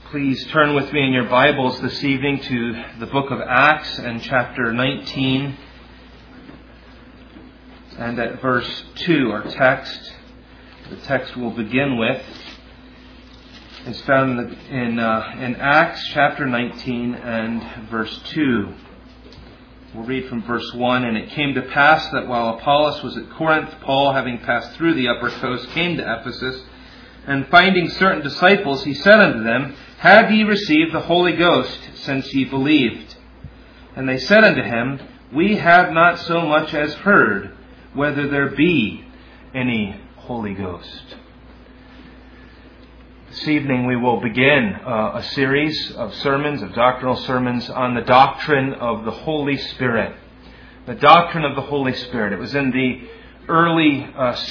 Please turn with me in your Bibles this evening to the book of Acts and chapter 19 and at verse 2, our text. The text we'll begin with is found in Acts chapter 19 and verse 2. We'll read from verse 1. And it came to pass that while Apollos was at Corinth, Paul, having passed through the upper coast, came to Ephesus, and finding certain disciples, he said unto them, Have ye received the Holy Ghost, since ye believed? And they said unto him, We have not so much as heard whether there be any Holy Ghost. This evening we will begin a series of sermons, of doctrinal sermons, on the doctrine of the Holy Spirit. The doctrine of the Holy Spirit. It was in the early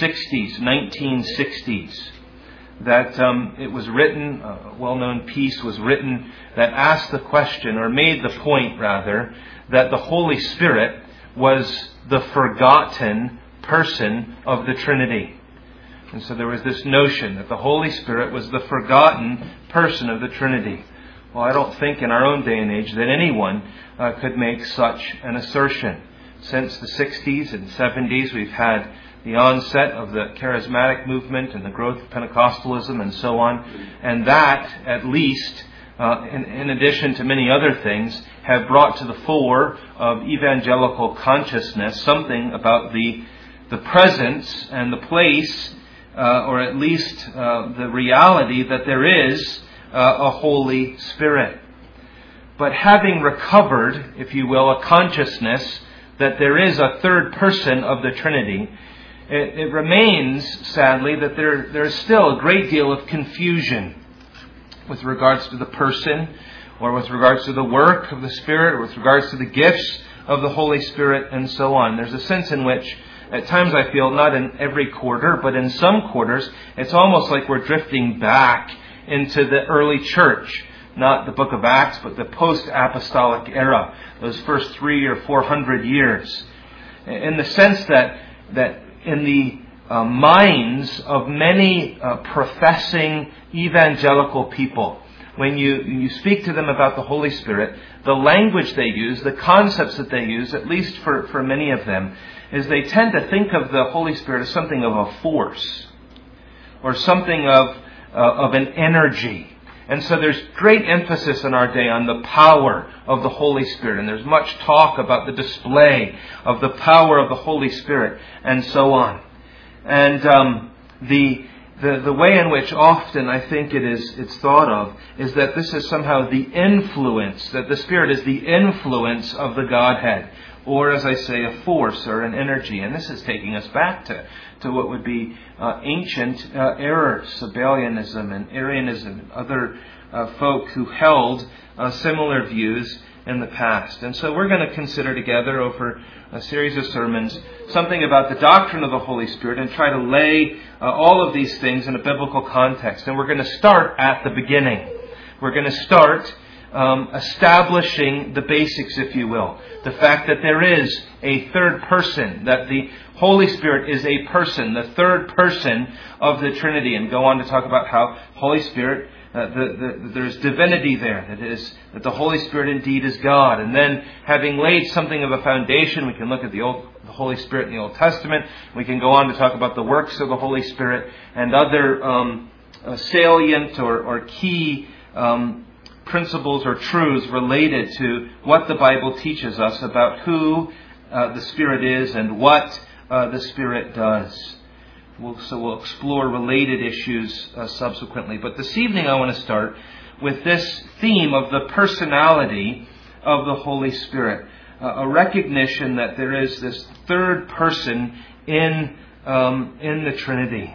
1960s, that it was written, a well-known piece was written that asked the question, or made the point rather, that the Holy Spirit was the forgotten person of the Trinity. And so there was this notion that the Holy Spirit was the forgotten person of the Trinity. Well, I don't think in our own day and age that anyone could make such an assertion. Since the 60s and 70s, we've had the onset of the charismatic movement and the growth of Pentecostalism and so on. And that, at least, in addition to many other things, have brought to the fore of evangelical consciousness something about the presence and the place, or at least the reality that there is a Holy Spirit. But having recovered, if you will, a consciousness that there is a third person of the Trinity, it remains, sadly, that there is still a great deal of confusion with regards to the person, or with regards to the work of the Spirit, or with regards to the gifts of the Holy Spirit, and so on. There's a sense in which, at times I feel, not in every quarter, but in some quarters, it's almost like we're drifting back into the early church. Not the book of Acts, but the post-apostolic era, those first 300 or 400 years. In the sense that in the minds of many professing evangelical people, when you speak to them about the Holy Spirit, the language they use, the concepts that they use, at least for many of them, is they tend to think of the Holy Spirit as something of a force, or something of an energy. And so there's great emphasis in our day on the power of the Holy Spirit. And there's much talk about the display of the power of the Holy Spirit and so on. And the way in which often I think it's thought of is that this is somehow the influence, that the Spirit is the influence of the Godhead. Or, as I say, a force or an energy. And this is taking us back to what would be ancient errors, Sabellianism and Arianism, and other folk who held similar views in the past. And so we're going to consider together over a series of sermons something about the doctrine of the Holy Spirit and try to lay all of these things in a biblical context. And we're going to start at the beginning. We're going to start establishing the basics, if you will. The fact that there is a third person, that the Holy Spirit is a person, the third person of the Trinity, and go on to talk about how Holy Spirit, there's divinity there, that the Holy Spirit indeed is God. And then, having laid something of a foundation, we can look at the Holy Spirit in the Old Testament. We can go on to talk about the works of the Holy Spirit and other salient or key principles or truths related to what the Bible teaches us about who the Spirit is and what the Spirit does. So we'll explore related issues subsequently. But this evening I want to start with this theme of the personality of the Holy Spirit. A recognition that there is this third person in the Trinity.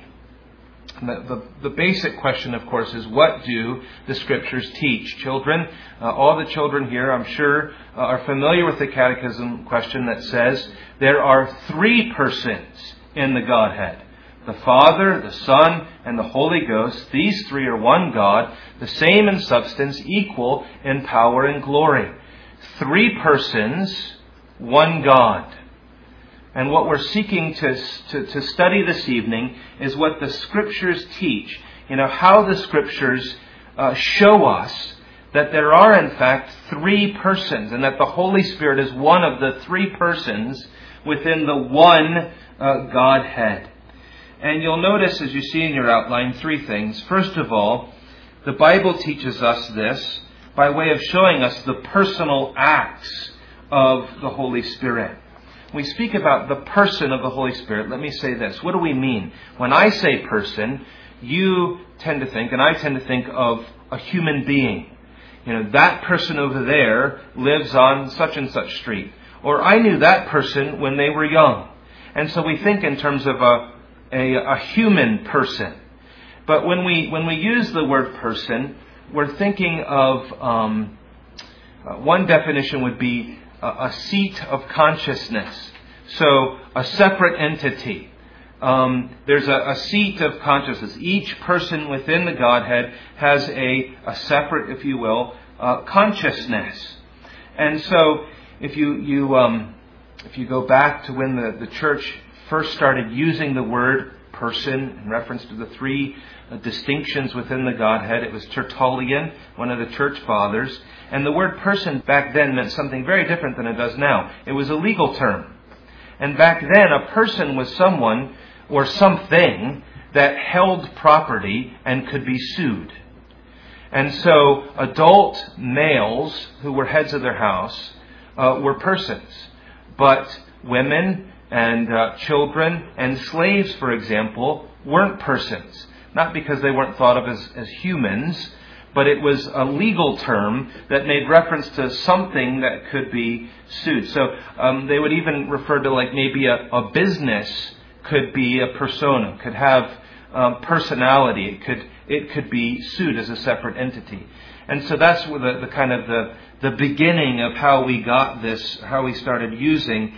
The basic question, of course, is what do the Scriptures teach? Children, all the children here, I'm sure, are familiar with the catechism question that says there are three persons in the Godhead. The Father, the Son, and the Holy Ghost. These three are one God, the same in substance, equal in power and glory. Three persons, one God. And what we're seeking to study this evening is what the Scriptures teach. How the Scriptures show us that there are in fact three persons, and that the Holy Spirit is one of the three persons within the one Godhead. And you'll notice, as you see in your outline, three things. First of all, the Bible teaches us this by way of showing us the personal acts of the Holy Spirit. When we speak about the person of the Holy Spirit, let me say this. What do we mean? When I say person, you tend to think, and I tend to think of a human being. That person over there lives on such and such street. Or I knew that person when they were young. And so we think in terms of a human person. But when we use the word person, we're thinking of, one definition would be a seat of consciousness. So a separate entity. There's a seat of consciousness. Each person within the Godhead has a separate, if you will, consciousness. And so if you go back to when the church first started using the word person in reference to the three distinctions within the Godhead, it was Tertullian, one of the church fathers. And the word person back then meant something very different than it does now. It was a legal term. And back then, a person was someone or something that held property and could be sued. And so adult males who were heads of their house were persons. But women and children and slaves, for example, weren't persons. Not because they weren't thought of as humans, but it was a legal term that made reference to something that could be sued. So they would even refer to like maybe a business could be a persona, could have personality. It could be sued as a separate entity. And so that's the kind of the beginning of how we got this, how we started using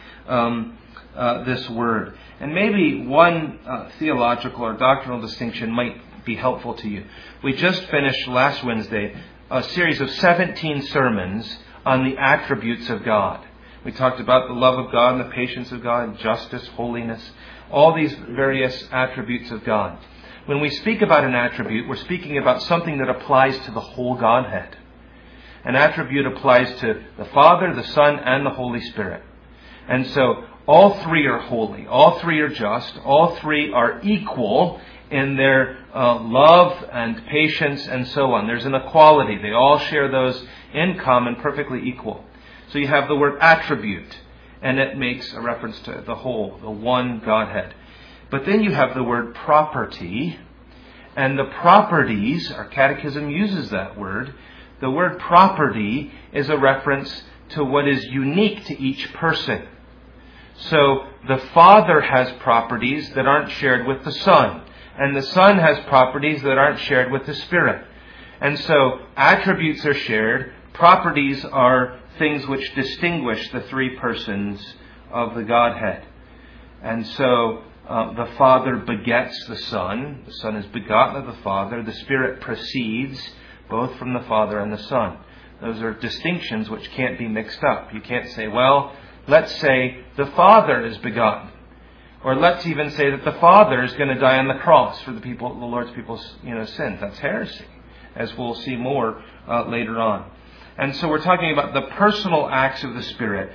this word. And maybe one theological or doctrinal distinction might be helpful to you. We just finished last Wednesday a series of 17 sermons on the attributes of God. We talked about the love of God and the patience of God, justice, holiness, all these various attributes of God. When we speak about an attribute, we're speaking about something that applies to the whole Godhead. An attribute applies to the Father, the Son, and the Holy Spirit. And so all three are holy, all three are just, all three are equal in their love and patience and so on. There's an equality. They all share those in common, perfectly equal. So you have the word attribute, and it makes a reference to the whole, the one Godhead. But then you have the word property, and the properties, our catechism uses that word. The word property is a reference to what is unique to each person. So the Father has properties that aren't shared with the Son, and the Son has properties that aren't shared with the Spirit. And so attributes are shared, properties are things which distinguish the three persons of the Godhead. And so the Father begets the Son is begotten of the Father, the Spirit proceeds both from the Father and the Son. Those are distinctions which can't be mixed up. You can't say, well, let's say the Father is begotten. Or let's even say that the Father is going to die on the cross for the Lord's people's sins. That's heresy, as we'll see more later on. And so we're talking about the personal acts of the Spirit.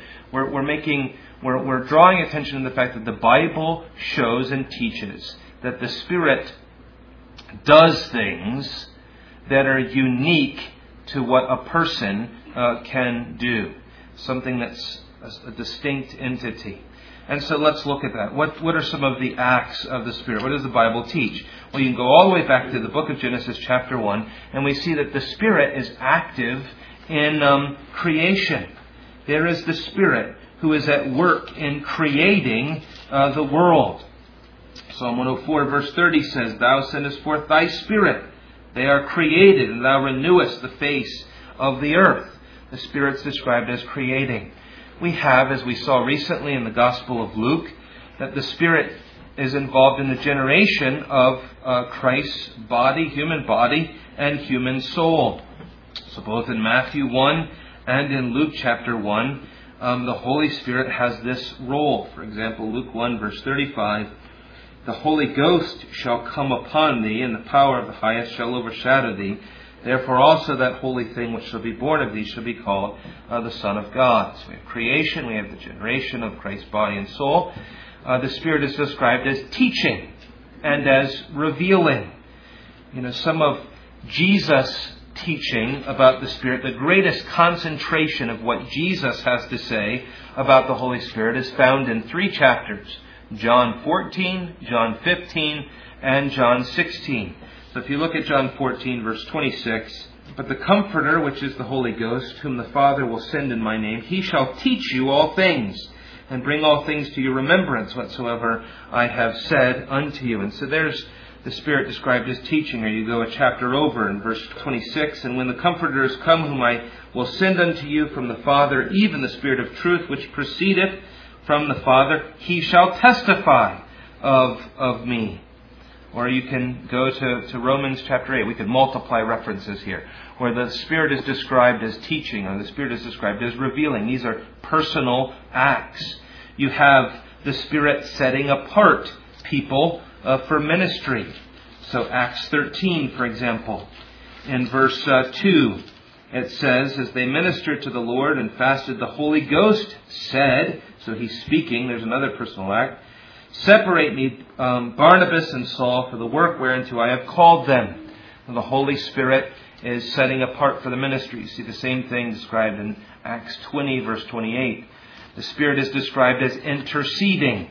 We're drawing attention to the fact that the Bible shows and teaches that the Spirit does things that are unique to what a person can do. Something that's a distinct entity. And so let's look at that. What are some of the acts of the Spirit? What does the Bible teach? Well, you can go all the way back to the book of Genesis chapter 1, and we see that the Spirit is active in creation. There is the Spirit who is at work in creating the world. Psalm 104 verse 30 says, Thou sendest forth Thy Spirit. They are created, and Thou renewest the face of the earth. The Spirit's described as creating. We have, as we saw recently in the Gospel of Luke, that the Spirit is involved in the generation of Christ's body, human body, and human soul. So both in Matthew 1 and in Luke chapter 1, the Holy Spirit has this role. For example, Luke 1 verse 35, The Holy Ghost shall come upon thee, and the power of the highest shall overshadow thee. Therefore also that holy thing which shall be born of thee shall be called the Son of God. So we have creation, we have the generation of Christ's body and soul. The Spirit is described as teaching and as revealing. Some of Jesus' teaching about the Spirit, the greatest concentration of what Jesus has to say about the Holy Spirit is found in 3 chapters. John 14, John 15, and John 16. So if you look at John 14, verse 26, "But the Comforter, which is the Holy Ghost, whom the Father will send in my name, he shall teach you all things, and bring all things to your remembrance, whatsoever I have said unto you." And so there's the Spirit described as teaching. Or you go a chapter over in verse 26, "And when the Comforter is come, whom I will send unto you from the Father, even the Spirit of truth, which proceedeth from the Father, he shall testify of me." Or you can go to Romans chapter 8. We could multiply references here, where the Spirit is described as teaching, or the Spirit is described as revealing. These are personal acts. You have the Spirit setting apart people for ministry. So Acts 13, for example, in verse 2, it says, "As they ministered to the Lord and fasted, the Holy Ghost said," so he's speaking, there's another personal act, "Separate me, Barnabas and Saul, for the work whereunto I have called them." And the Holy Spirit is setting apart for the ministry. You see the same thing described in Acts 20, verse 28. The Spirit is described as interceding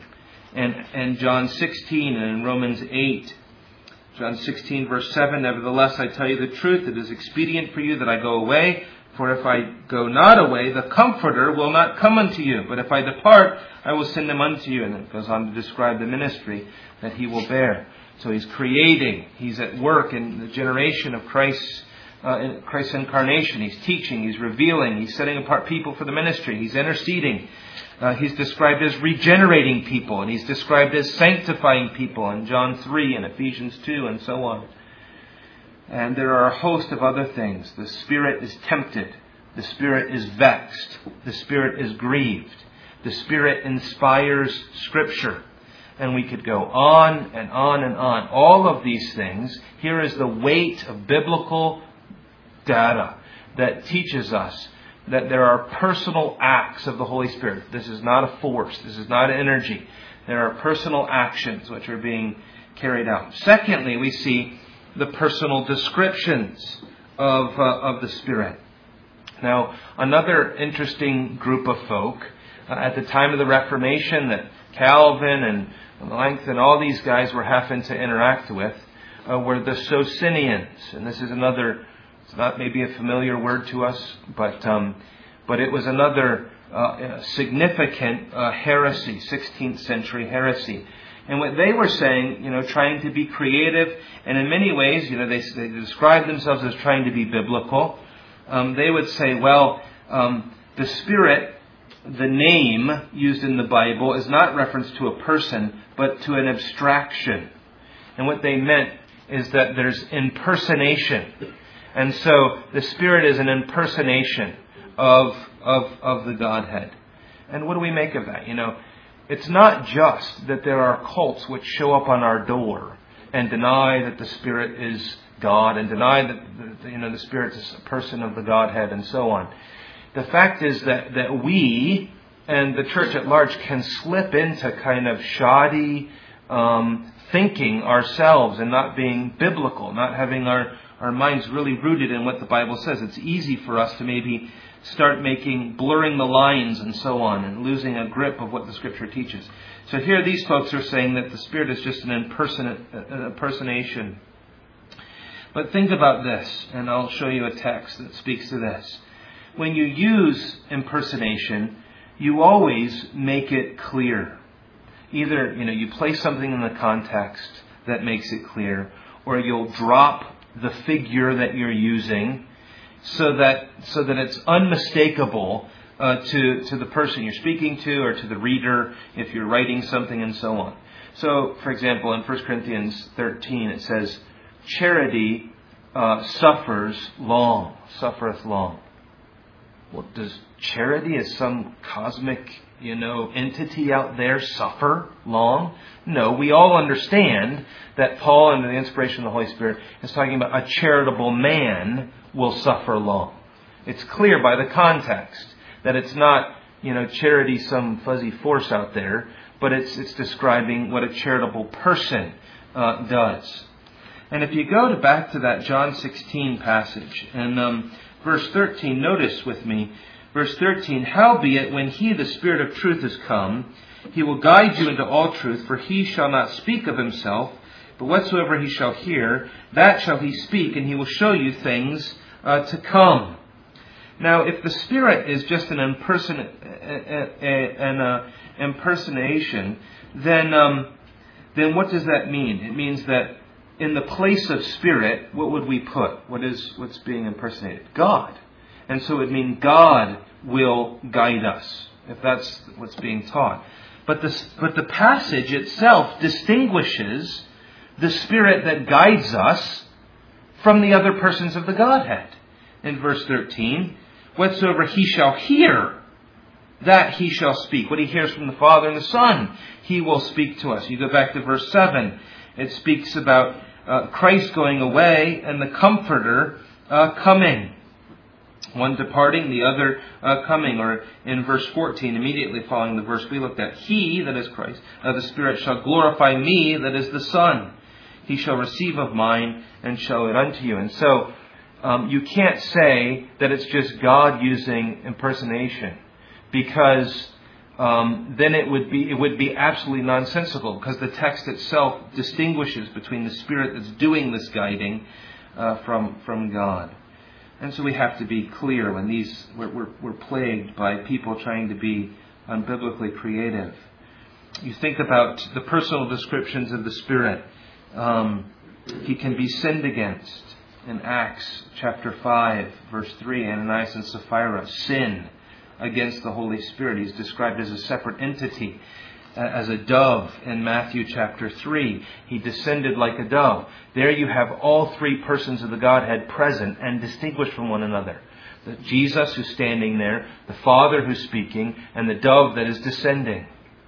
in John 16 and in Romans 8. John 16, verse 7, "Nevertheless, I tell you the truth, it is expedient for you that I go away. For if I go not away, the Comforter will not come unto you. But if I depart, I will send him unto you." And it goes on to describe the ministry that he will bear. So he's creating. He's at work in the generation of Christ's incarnation. He's teaching. He's revealing. He's setting apart people for the ministry. He's interceding. He's described as regenerating people. And he's described as sanctifying people in John 3 and Ephesians 2 and so on. And there are a host of other things. The Spirit is tempted. The Spirit is vexed. The Spirit is grieved. The Spirit inspires Scripture. And we could go on and on and on. All of these things, here is the weight of biblical data that teaches us that there are personal acts of the Holy Spirit. This is not a force. This is not energy. There are personal actions which are being carried out. Secondly, we see the personal descriptions of the Spirit. Now, another interesting group of folk at the time of the Reformation that Calvin and Melanchthon, all these guys were having to interact with, were the Socinians. And this is another, it's not maybe a familiar word to us, but it was another significant heresy, 16th century heresy. And what they were saying, trying to be creative, and in many ways, they describe themselves as trying to be biblical. They would say, the Spirit, the name used in the Bible, is not reference to a person, but to an abstraction. And what they meant is that there's impersonation. And so the Spirit is an impersonation of the Godhead. And what do we make of that? It's not just that there are cults which show up on our door and deny that the Spirit is God and deny that the Spirit is a person of the Godhead and so on. The fact is that we and the church at large can slip into kind of shoddy thinking ourselves and not being biblical, not having our minds really rooted in what the Bible says. It's easy for us to maybe start blurring the lines and so on and losing a grip of what the Scripture teaches. So here these folks are saying that the Spirit is just an impersonation. But think about this, and I'll show you a text that speaks to this. When you use impersonation, you always make it clear. Either, you place something in the context that makes it clear, or you'll drop the figure that you're using so that it's unmistakable to the person you're speaking to or to the reader if you're writing something and so on. So, for example, in 1 Corinthians 13 it says, "Charity suffereth long." Well, does charity as some cosmic entity out there suffer long? No, we all understand that Paul, under the inspiration of the Holy Spirit, is talking about a charitable man will suffer long. It's clear by the context that it's not, charity, some fuzzy force out there, but it's describing what a charitable person does. And if you go back to that John 16 passage, and verse 13, notice with me, verse 13, howbeit when he, the Spirit of truth, is come, he will guide you into all truth, for he shall not speak of himself, but whatsoever he shall hear, that shall he speak, and he will show you things to come. Now, if the Spirit is just an impersonation, then what does that mean? It means that in the place of Spirit, what would we put? What's being impersonated? God. And so it would mean God will guide us, if that's what's being taught. But the passage itself distinguishes the Spirit that guides us from the other persons of the Godhead. In verse 13, whatsoever he shall hear, that he shall speak. What he hears from the Father and the Son, he will speak to us. You go back to verse 7. It speaks about Christ going away and the Comforter coming. One departing, the other coming. Or in verse 14, immediately following the verse we looked at, he, that is Christ, the Spirit, shall glorify me, that is the Son. He shall receive of mine and show it unto you. And so you can't say that it's just God using impersonation, because then it would be absolutely nonsensical, because the text itself distinguishes between the Spirit that's doing this guiding from God. And so we have to be clear when we're plagued by people trying to be unbiblically creative. You think about the personal descriptions of the Spirit. He can be sinned against. In Acts chapter 5, verse 3, Ananias and Sapphira sin against the Holy Spirit. He's described as a separate entity, as a dove in Matthew chapter 3. He descended like a dove. There you have all three persons of the Godhead present and distinguished from one another. Jesus who's standing there, the Father who's speaking, and the dove that is descending.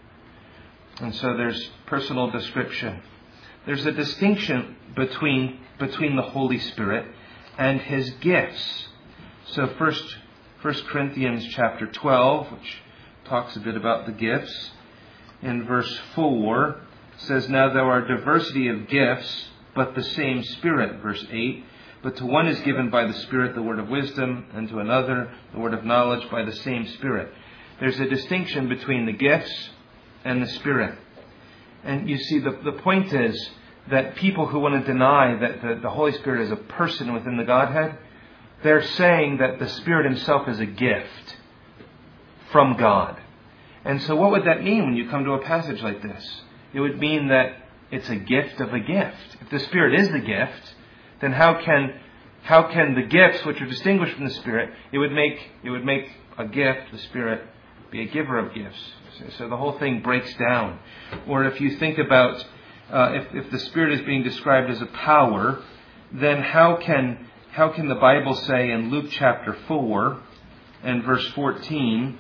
And so there's personal description. There's a distinction between the Holy Spirit and His gifts. So 1 Corinthians chapter 12, which talks a bit about the gifts, in verse 4 says, now there are diversity of gifts, but the same Spirit. Verse 8, but to one is given by the Spirit the word of wisdom, and to another the word of knowledge by the same Spirit. There's a distinction between the gifts and the Spirit. And you see, the point is that people who want to deny that the Holy Spirit is a person within the Godhead, they're saying that the Spirit Himself is a gift from God. And so what would that mean when you come to a passage like this? It would mean that it's a gift of a gift. If the Spirit is the gift, then how can the gifts which are distinguished from the Spirit, it would make a gift, the Spirit, be a giver of gifts. So the whole thing breaks down. Or if you think about if the Spirit is being described as a power, then how can the Bible say in Luke chapter 4 and verse 14,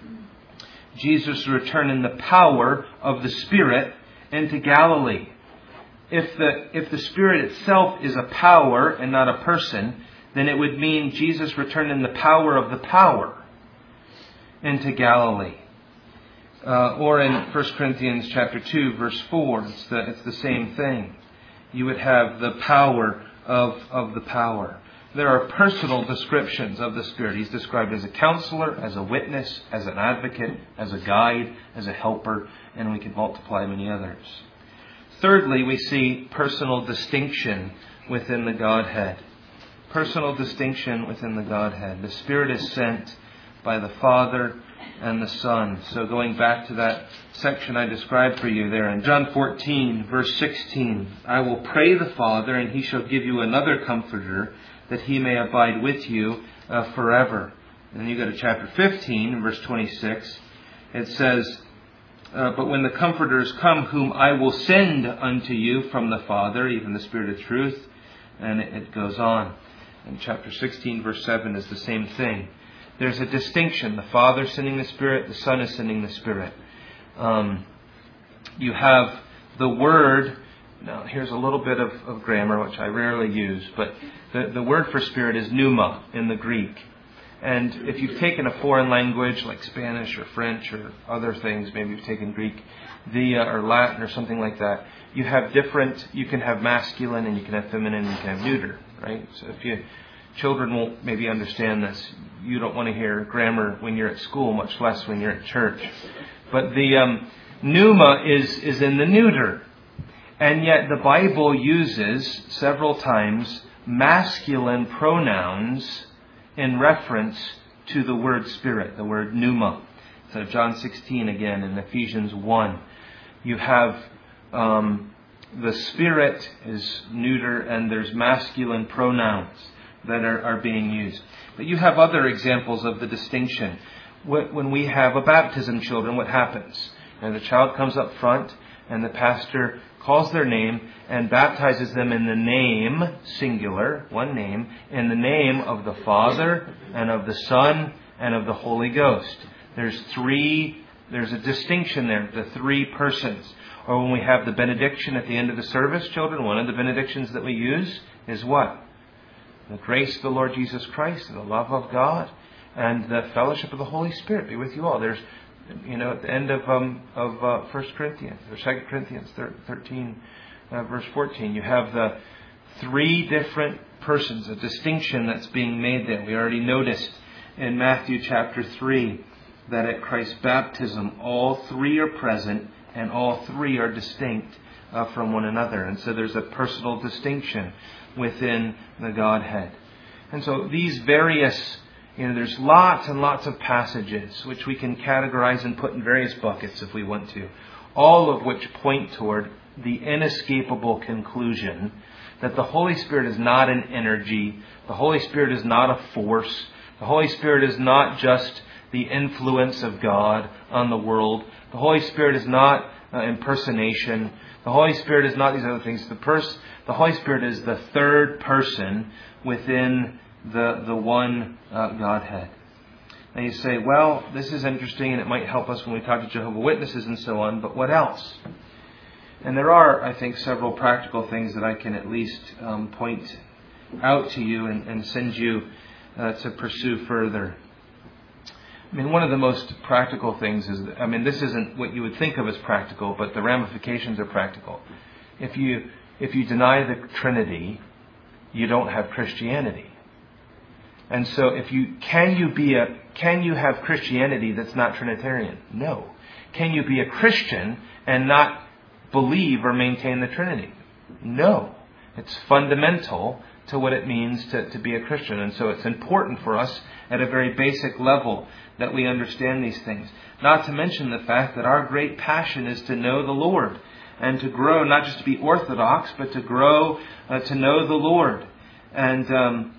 Jesus returned in the power of the Spirit into Galilee? If the Spirit itself is a power and not a person, then it would mean Jesus returned in the power of the power into Galilee. Or in 1 Corinthians chapter 2, verse 4, it's the same thing. You would have the power of the power. There are personal descriptions of the Spirit. He's described as a counselor, as a witness, as an advocate, as a guide, as a helper, and we can multiply many others. Thirdly, we see personal distinction within the Godhead. Personal distinction within the Godhead. The Spirit is sent by the Father and the Son. So going back to that section I described for you there in John 14, verse 16, I will pray the Father, and He shall give you another Comforter, that He may abide with you forever. And then you go to chapter 15, verse 26. It says, but when the Comforters come, whom I will send unto you from the Father, even the Spirit of truth, and it goes on. And chapter 16, verse 7 is the same thing. there's a distinction. The Father sending the Spirit, the Son is sending the Spirit. You have the word. Now, here's a little bit of grammar, which I rarely use, but the word for Spirit is pneuma in the Greek. And if you've taken a foreign language like Spanish or French or other things, maybe you've taken Greek, or Latin or something like that, you can have masculine and you can have feminine and you can have neuter, right? So children won't maybe understand this. You don't want to hear grammar when you're at school, much less when you're at church. But the pneuma is in the neuter. And yet the Bible uses several times masculine pronouns in reference to the word Spirit, the word pneuma. So John 16 again, and Ephesians 1. You have the Spirit is neuter, and there's masculine pronouns that are being used. But you have other examples of the distinction. When we have a baptism, children, what happens? And the child comes up front, and the pastor calls their name and baptizes them in the name, singular, one name, in the name of the Father and of the Son and of the Holy Ghost. There's a distinction there, the three persons. Or when we have the benediction at the end of the service, children, one of the benedictions that we use is what? The grace of the Lord Jesus Christ and the love of God and the fellowship of the Holy Spirit be with you all. There's, at the end of 1 Corinthians or 2 Corinthians 13, verse 14, you have the three different persons, a distinction that's being made there. We already noticed in Matthew chapter 3 that at Christ's baptism, all three are present and all three are distinct from one another. And so there's a personal distinction within the Godhead. And so these various, there's lots and lots of passages which we can categorize and put in various buckets if we want to, all of which point toward the inescapable conclusion that the Holy Spirit is not an energy, the Holy Spirit is not a force, the Holy Spirit is not just the influence of God on the world, the Holy Spirit is not impersonation, the Holy Spirit is not these other things. The Holy Spirit is the third person within the one Godhead. And you say, well, this is interesting and it might help us when we talk to Jehovah's Witnesses and so on, but what else? And there are, I think, several practical things that I can at least point out to you and send you to pursue further. One of the most practical things is, this isn't what you would think of as practical, but the ramifications are practical. If you deny the Trinity, you don't have Christianity. And so can you have Christianity that's not Trinitarian? No. Can you be a Christian and not believe or maintain the Trinity? No. It's fundamental to what it means to be a Christian. And so it's important for us at a very basic level that we understand these things. Not to mention the fact that our great passion is to know the Lord and to grow, not just to be orthodox, but to grow to know the Lord. And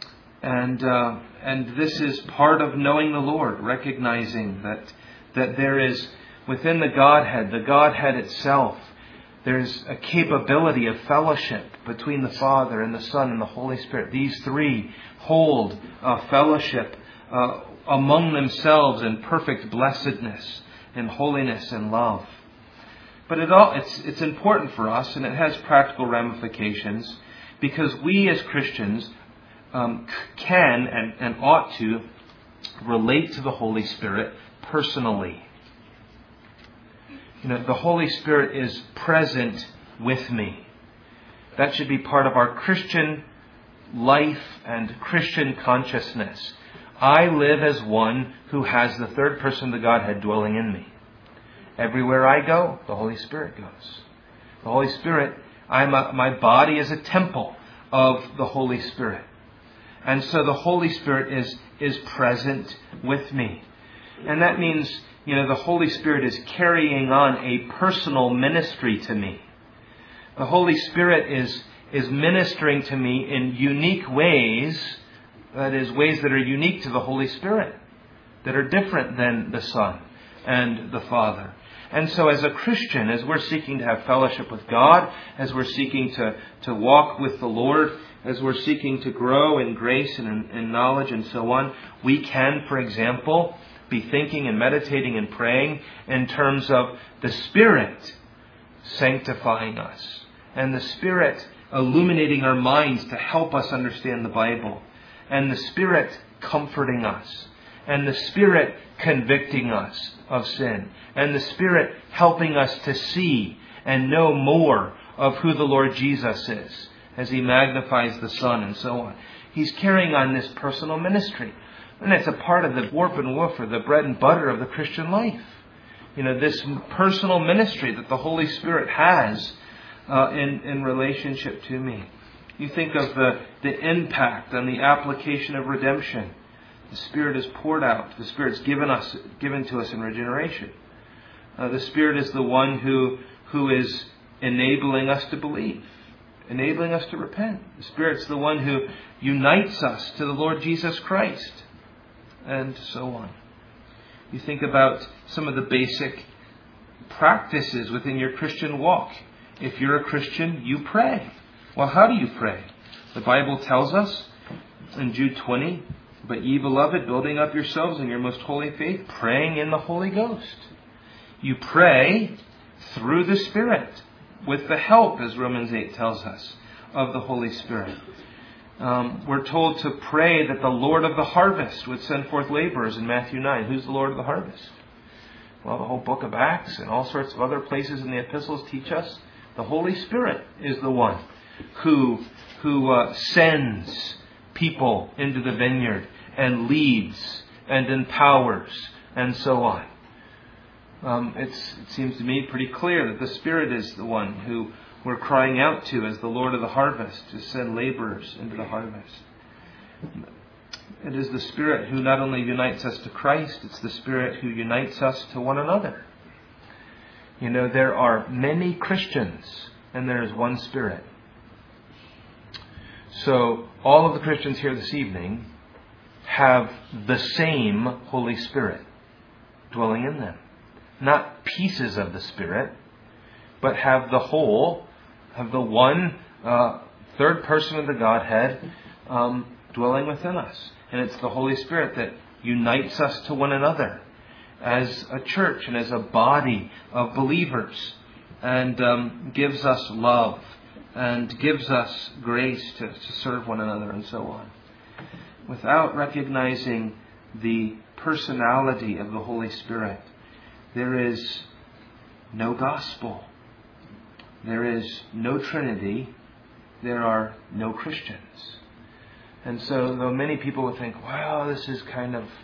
this is part of knowing the Lord, recognizing that there is within the Godhead itself, there's a capability of fellowship between the Father and the Son and the Holy Spirit. These three hold fellowship among themselves in perfect blessedness and holiness and love. But it's important for us, and it has practical ramifications, because we as Christians can and ought to relate to the Holy Spirit personally. The Holy Spirit is present with me. That should be part of our Christian life and Christian consciousness. I live as one who has the third person of the Godhead dwelling in me. Everywhere I go, the Holy Spirit goes. The Holy Spirit, my body is a temple of the Holy Spirit. And so the Holy Spirit is present with me. And that means, the Holy Spirit is carrying on a personal ministry to me. The Holy Spirit is ministering to me in unique ways, that is, ways that are unique to the Holy Spirit, that are different than the Son and the Father. And so as a Christian, as we're seeking to have fellowship with God, as we're seeking to walk with the Lord as we're seeking to grow in grace and in knowledge and so on, we can, for example, be thinking and meditating and praying in terms of the Spirit sanctifying us and the Spirit illuminating our minds to help us understand the Bible, and the Spirit comforting us, and the Spirit convicting us of sin, and the Spirit helping us to see and know more of who the Lord Jesus is as He magnifies the Son and so on. He's carrying on this personal ministry. And it's a part of the warp and woof, or the bread and butter of the Christian life. This personal ministry that the Holy Spirit has in relationship to me. You think of the impact and the application of redemption. The Spirit is poured out. The Spirit's given to us in regeneration. The Spirit is the one who is enabling us to believe, enabling us to repent. The Spirit's the one who unites us to the Lord Jesus Christ, and so on. You think about some of the basic practices within your Christian walk. If you're a Christian, you pray. Well, how do you pray? The Bible tells us in Jude 20, "But ye, beloved, building up yourselves in your most holy faith, praying in the Holy Ghost." You pray through the Spirit, with the help, as Romans 8 tells us, of the Holy Spirit. We're told to pray that the Lord of the harvest would send forth laborers in Matthew 9. Who's the Lord of the harvest? Well, the whole book of Acts and all sorts of other places in the epistles teach us the Holy Spirit is the one who sends people into the vineyard and leads and empowers and so on. It seems to me pretty clear that the Spirit is the one who we're crying out to as the Lord of the harvest, to send laborers into the harvest. It is the Spirit who not only unites us to Christ, it's the Spirit who unites us to one another. There are many Christians, and there is one Spirit. So, all of the Christians here this evening have the same Holy Spirit dwelling in them. Not pieces of the Spirit, but have the whole, have the one third person of the Godhead dwelling within us. And it's the Holy Spirit that unites us to one another as a church and as a body of believers, and gives us love and gives us grace to serve one another and so on. Without recognizing the personality of the Holy Spirit, there is no gospel. There is no Trinity. There are no Christians. And so, though many people would think, wow, this is kind of,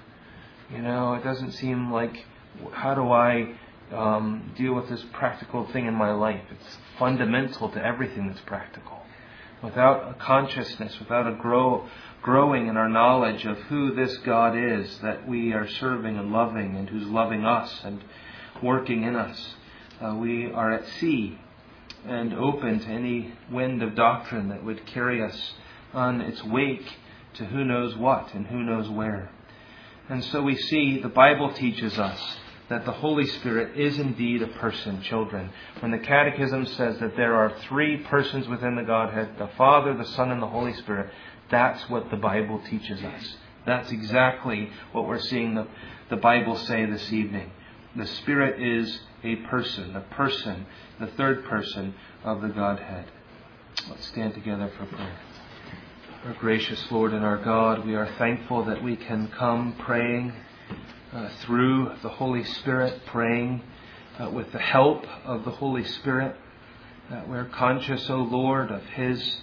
it doesn't seem like, how do I deal with this practical thing in my life? It's fundamental to everything that's practical. Without a consciousness, without a growing in our knowledge of who this God is that we are serving and loving, and who's loving us and working in us, we are at sea and open to any wind of doctrine that would carry us on its wake to who knows what and who knows where. And so we see the Bible teaches us that the Holy Spirit is indeed a person, children. When the Catechism says that there are three persons within the Godhead, the Father, the Son, and the Holy Spirit, that's what the Bible teaches us. That's exactly what we're seeing the Bible say this evening. The Spirit is a person, the third person of the Godhead. Let's stand together for prayer. Our gracious Lord and our God, we are thankful that we can come praying through the Holy Spirit, praying with the help of the Holy Spirit. We're conscious, O Lord, of His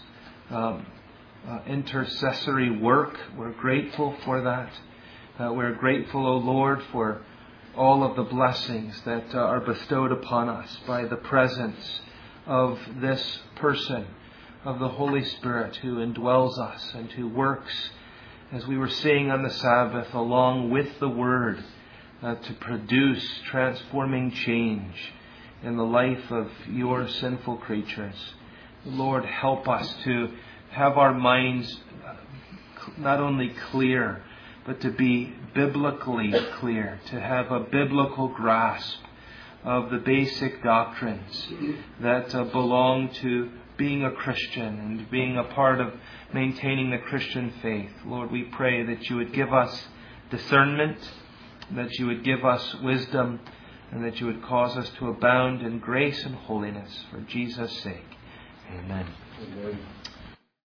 intercessory work. We're grateful for that. We're grateful, O Lord, for all of the blessings that are bestowed upon us by the presence of this person, of the Holy Spirit, who indwells us and who works, as we were saying on the Sabbath, along with the Word, to produce transforming change in the life of your sinful creatures. Lord, help us to have our minds not only clear, but to be biblically clear, to have a biblical grasp of the basic doctrines that belong to being a Christian and being a part of maintaining the Christian faith. Lord, we pray that you would give us discernment, that you would give us wisdom, and that you would cause us to abound in grace and holiness for Jesus' sake. Amen. Amen.